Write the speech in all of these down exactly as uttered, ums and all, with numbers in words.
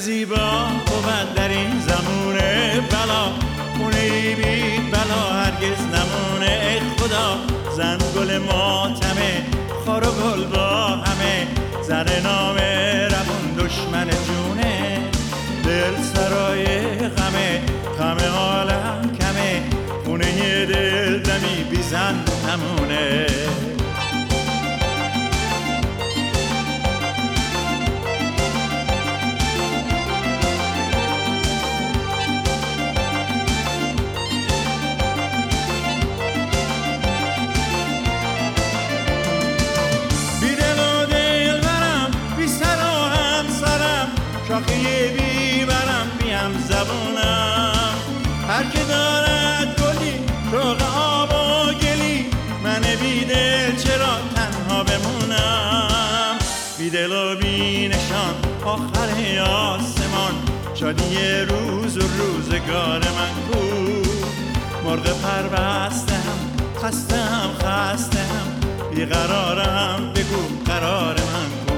زیبا بود در این زمونه بلا، خونه ای بی بلا هرگز نمونه. ای خدا زن گل ماتمه، خار و گل با همه، زر نامه روون دشمن جونه. دل سرای غمه، غم عالم کمه، خونه دل دمی بی زن نمونه. شاخه بی برم بیم زبونم، هر که دارد گلی شوق آب و گلی، من بی دل چرا تنها بمونم. بی دل و بی نشان آخر آسمان، شادی روز و روزگار من کو. مرغ پر بستم خستم خستم، بیقرارم بگو قرار من کو.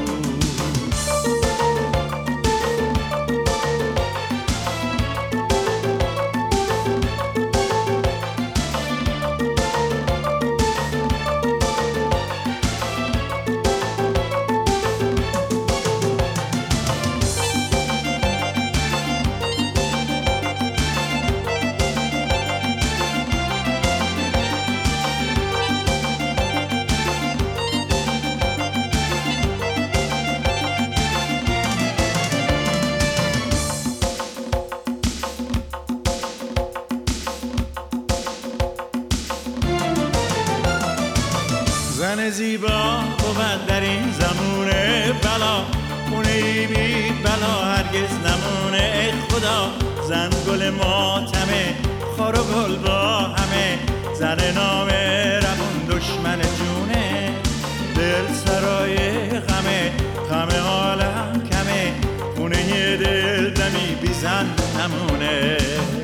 زن زیبا بود در این زمونه بلا، خونه ای بی بلا هرگز نمونه. ای خدا زن گل ماتمه، خار و گل با همه، زر نامه روون دشمن جونه. دل سرای غمه، غم عالم کمه، خونه دل دمی بی زن نمونه.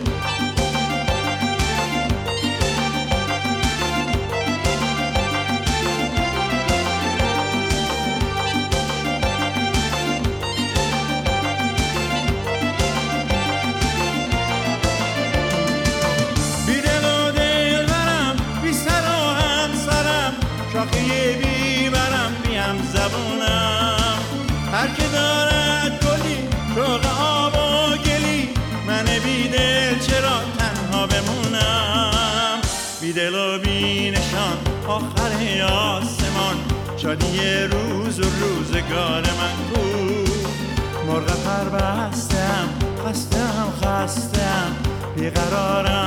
شاخه بی برم بیم زبونم، هر که دارد گلی شوق آب و گلی، من بی دل چرا تنها بمونم. بی دل و بی نشان آخر آسمان، شادی روز و روزگار من کو. مرغ پر بستم خستم خستم، بیقرارم